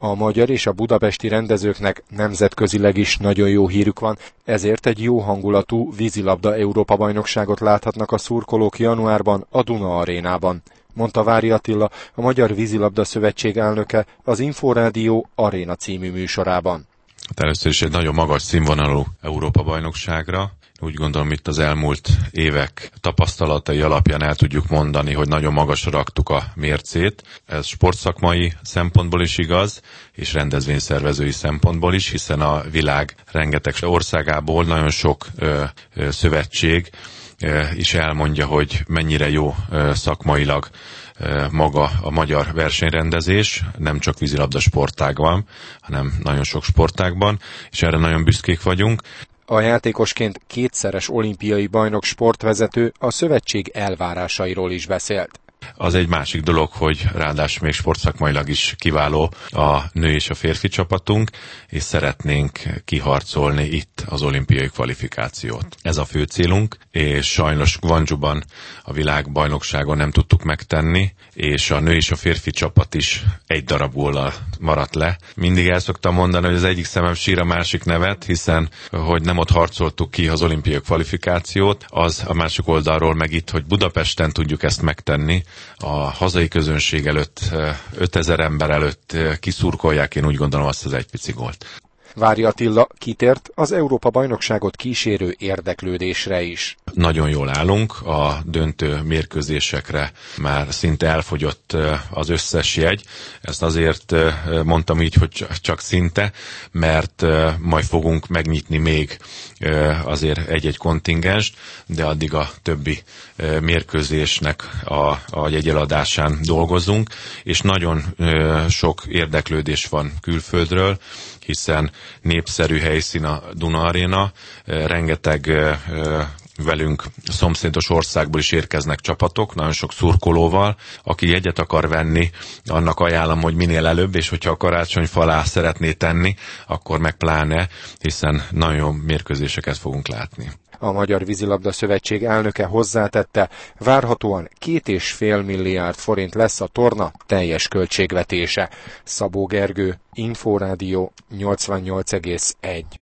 A magyar és a budapesti rendezőknek nemzetközileg is nagyon jó hírük van, ezért egy jó hangulatú vízilabda Európa-bajnokságot láthatnak a szurkolók januárban a Duna Arénában, mondta Vári Attila, a Magyar Vízilabda Szövetség elnöke az Inforádió Aréna című műsorában. Először is egy nagyon magas színvonalú Európa-bajnokságra. Úgy gondolom, itt az elmúlt évek tapasztalatai alapján el tudjuk mondani, hogy nagyon magasra raktuk a mércét. Ez sportszakmai szempontból is igaz, és rendezvényszervezői szempontból is, hiszen a világ rengeteg országából nagyon sok szövetség is elmondja, hogy mennyire jó szakmailag maga a magyar versenyrendezés, nem csak vízilabda sportágban, hanem nagyon sok sportágban, és erre nagyon büszkék vagyunk. A játékosként kétszeres olimpiai bajnok sportvezető a szövetség elvárásairól is beszélt. Az egy másik dolog, hogy ráadásul még sportszakmailag is kiváló a nő és a férfi csapatunk, és szeretnénk kiharcolni itt az olimpiai kvalifikációt. Ez a fő célunk, és sajnos Guangzhouban a világbajnokságon nem tudtuk megtenni, és a nő és a férfi csapat is egy darab góllal maradt le. Mindig el szoktam mondani, hogy az egyik szemem sír, a másik nevet, hiszen hogy nem ott harcoltuk ki az olimpiai kvalifikációt, az a másik oldalról meg itt, hogy Budapesten tudjuk ezt megtenni, a hazai közönség előtt, 5000 ember előtt kiszurkolják, én úgy gondolom, azt az egy pici gólt. Vári Attila kitért az Európa-bajnokságot kísérő érdeklődésre is. Nagyon jól állunk, a döntő mérkőzésekre már szinte elfogyott az összes jegy. Ezt azért mondtam így, hogy csak szinte, mert majd fogunk megnyitni még azért egy-egy kontingenst, de addig a többi mérkőzésnek a jegyeladásán dolgozunk, és nagyon sok érdeklődés van külföldről, hiszen népszerű helyszín a Duna Aréna, rengeteg velünk szomszédos országból is érkeznek csapatok, nagyon sok szurkolóval. Aki jegyet akar venni, annak ajánlom, hogy minél előbb, és hogyha a karácsonyfa alá szeretné tenni, akkor meg pláne, hiszen nagyon jó mérkőzéseket fogunk látni. A Magyar Vízilabda Szövetség elnöke hozzátette, várhatóan 2,5 milliárd forint lesz a torna teljes költségvetése. Szabó Gergő, Inforádió 88,1.